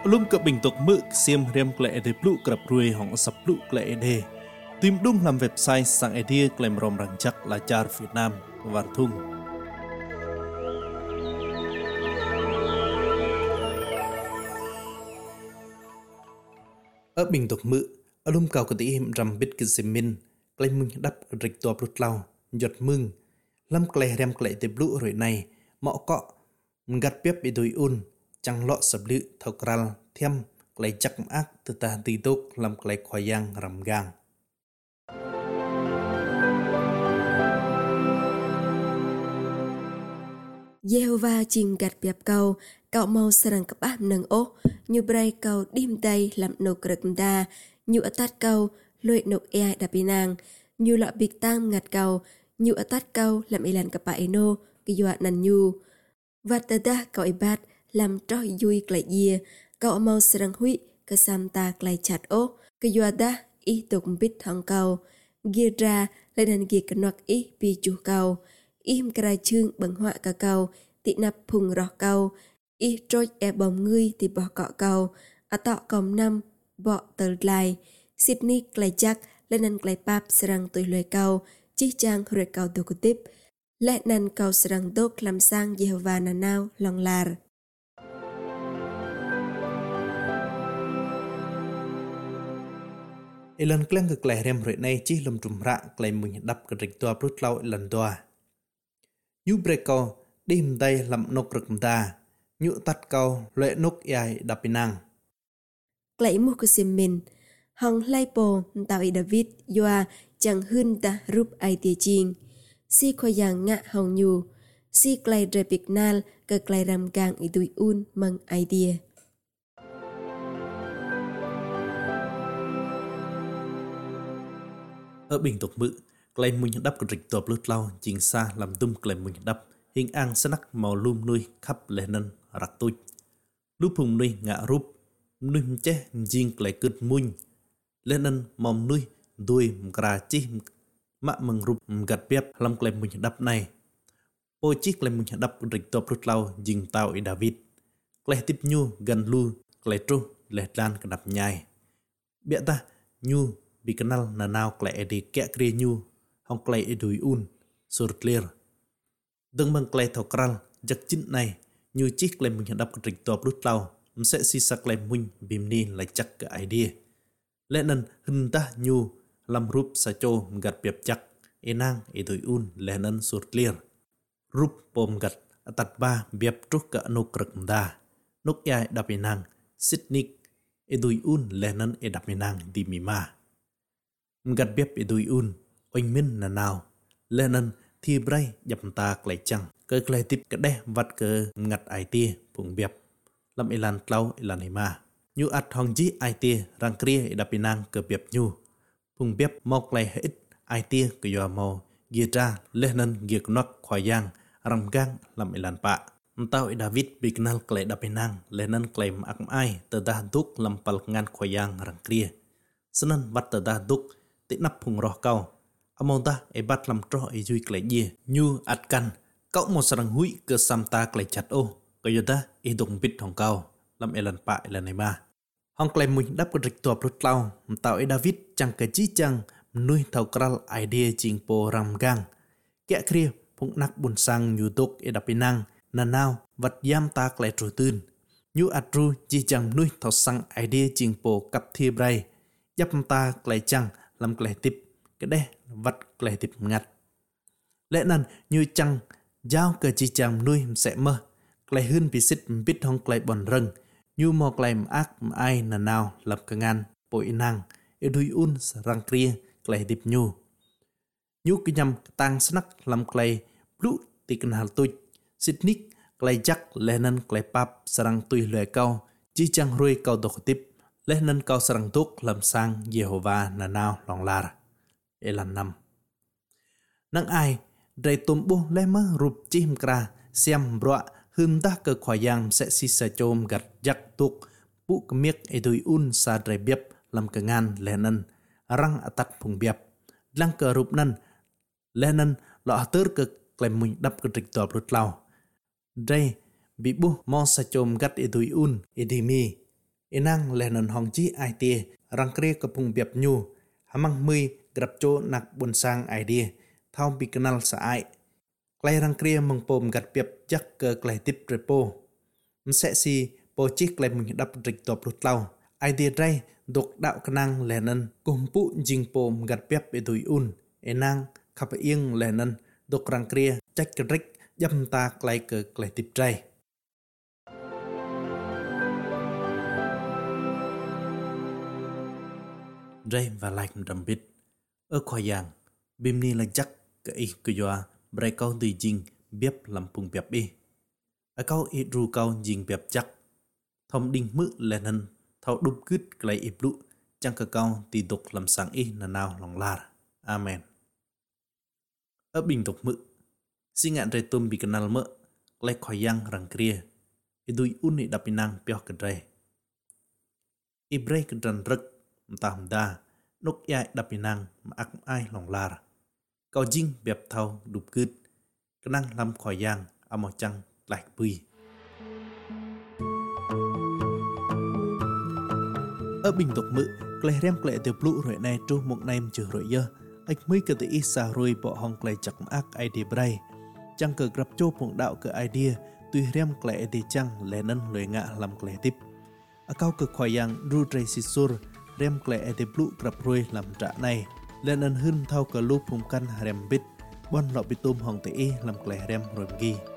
Lum cập bình tục mự xiêm riêng lệ để lũ cập ruồi hỏng sập lũ lệ đề. Tìm đúng làm website sang idea klem rom răng chắc là char Việt Nam và thung. Ở bình tục mự, ở lum cao cái tí rằm bít cái xiêm min, klem mưng đắp rịch toa rút lau, giọt mưng, lâm klem riêng lệ để lũ rồi này, mọ cọ, ngắt bếp bị đôi un, chẳng lọ sập lự thao kral thêm klem chắc ác từ ta tì tốt làm klem khoai giang rằm gang. Jehovah chinh gạt biệp cầu, cậu mau sarang cấp áp nâng ố, như bray cầu đêm tay làm nụ cực đa, như ở tát cầu, lội nụ ea đạp nàng, như lọ bịch tam ngạt cầu, như ở tát cầu làm ilan cấp bại nô, kỳ dọa nằn nhu. Và tờ đa cậu ibat làm trói vui klạy dìa, cậu mau sarang huy, cơ xăm ta klạy chặt ố, kỳ dọa đa ý tục bít thong cầu, ghi ra lên hành ghi cân noạc ý bì chú cầu. Im krai chương bằng họa cả cầu, tị nạp phùng rõ cầu, y trôi e bóng ngươi thì bỏ cọ cầu, ở tọ còng năm, bỏ tờ lại, Sydney klay chắc, lên năn klay pap serang tùy lời cầu, chi trang hồi cầu đồ cụ tiếp, lệ năn cầu serang đốt làm sang Jehovah nà nào lòng làr. Ilan klem ke klay rem rồi này chỉ lùm trùm rạ klay mình đắp cái rịch toa brút lau ilan doa. Nhu breko đêm tay làm nốc rực ta, nhu tắt câu lệ nốc yai đập năng. Klay mua của xiêm mình, hong lai po tạo y David yoa chẳng hưn ta rúp ai tia chiên. Si khoa giang ngạ hong nhu, si klay repik nal ke klay ram gang y tui un mang idea. Ở bình tục mự, klay mình đắp cái rịch toa brút lau chính xa làm tum klay mình đắp. Hình ang sanak màu lum nuôi khắp lệ nân rạc tụi. Lúc hùng nuôi ngạ rúp, nuôi chế dinh lại cứt munh. Lệ nân mong nuôi đuôi mgra chi mạ mừng rúp gạt bếp làm klem mình đắp này. Bôi chiếc klem mình đắp rịch tộp rút lau dinh tàu i David. Klem tiếp nhu gần lu klem tru lệ lan cả đập nhai. Bịa ta nhu bị canal là nào klem đi kẹ kria nhu hong klem i đuôi un sur clear. Đừng bằng klay thảo kral, giặc chín này, như chiếc klay mình đắp rịch tộp rút lau, sẽ si sa klay mình bìm ni lại chắc cái idea. Lẽ nên hình ta nhu, làm rúp sa chô gạt biệp chắc, enang e tui un lẽ nên surt clear. Rúp bom gạt, tạt ba biệp trúc cả nô cực đa. Nốc yai đạp enang, Sydney e tui un lẽ nên e đạp enang đi mì ma. Gạt biệp e tui un, oanh min là nào, lẽ nên thì bray dập ta klay chăng cơ klay tiếp cái đe vắt cơ ngặt ai tia phùng biệp làm ilan tlau ilan hima nhu at hong ji ai tia rang kria đập inang cơ biệp nhu phùng biệp mau klay hết ai tia cơ yo mau gia ra lehnan giek nok khoai giang ram gang làm ilan pa tao David bignal klay đập inang lehnan klay mak ai tờ da duk làm pal ngan khoai giang rang kria senan vắt tờ da duk tị nắp phùng roh kau Among ta e bat lam tro e jui klay ye nhu at kan cậu một sarang hui ke sam ta klay chat o ke yota e dong bit hong kau lam elan pa elan ema hong klay mun đắp cái rịch toa prut lau tao e David chang ke chi chang nuôi thau kral idea ching po ram gang kẹ kria phung nak bun sang nhu tok e đap inang na nào vật yam ta klay tru tun nhu atru chi chang nuôi thau sang idea ching po kap thi bray yap ta klay chang lam klay tip cái đe vắt klay tip ngặt lẽ nan như chăng giao cơ chi chang nuôi sẽ mơ klay hơn bị xích biết hong klay bòn rừng như mò klay ác ai là nào lập cơ ngàn bội năng e đuôi un răng kria klay tip nhu cái nhầm tăng snack làm klay blue tikan hal tui Sydney klay chắc lẽ nan klay pap sarang tui lời cao chi chang ruồi cao độc tip lẽ nan cao sarang thuốc làm sang Jehovah là nào lòng lar elan năm nang ai dây tôm bu lẽ mơ rụp chim kra xem bọa hương ta cơ khoai giang sẽ si sa chôm gặt giặc tuộc bu kemiek e tui un sa dây biep làm cơ ngan lẽ nan răng atat phùng biep lang cơ rụp nan lẽ nan lọ tơ cơ klay mình đắp cơ trịch tọp rút lau dây bị bu mo sa chôm gặt e tui un e di mi enang lenon hong chi idea rang kria kapung biap nyu hamang mui grab cho nak bun sang idea thau bi kanal sa ai klai rang kria mong pom gat biap jak ke klai tip repo mse si po chi klai mung dap rik top lut lau idea drai dok đạo kanang lenon kumpu jing pom gat biap edui un enang khap ieng lenon dok rang kria chak krik yam ta klai ke klai tip drai drai và like đầm bít ở khoai yang bim ni là chắc cái cái doa brai câu từ jing biếp làm pung biếp y ở câu ít ru câu jing biếp chắc thông đinh mự lenon thao đúc cứt klai ip lụ chẳng cả câu tì đục làm sáng y là nào lòng la amen ở bình tục mự xin ngạn rây tôm bị canal mỡ klai khoai yang rang kria idui uni dapinang pio kedrai ibrei kedran rek tam đa nốc yai dapinang mà ác ai lòng la câu jing biếp thao đục cứt cái năng làm khoai yang amo chăng lại bùi ở bình tục mự klei rem klei tiêu lụ rồi này tru một nem chữ rồi dơ ách mới cái tự isa rồi bỏ hong klei chặt ác idea bray chẳng cờ grab cho phong đạo cái idea tuy rem klei thì chăng lẽ nân lời ngạ làm klei tiếp ở cao cực khoai yang ru tray sisur rem klei tiêu lụ grab rồi làm trả này lẽ nân hơn thao cờ lúp phong căn rem bít bon lọ bị tôm hong tự làm klei rem rồi ghi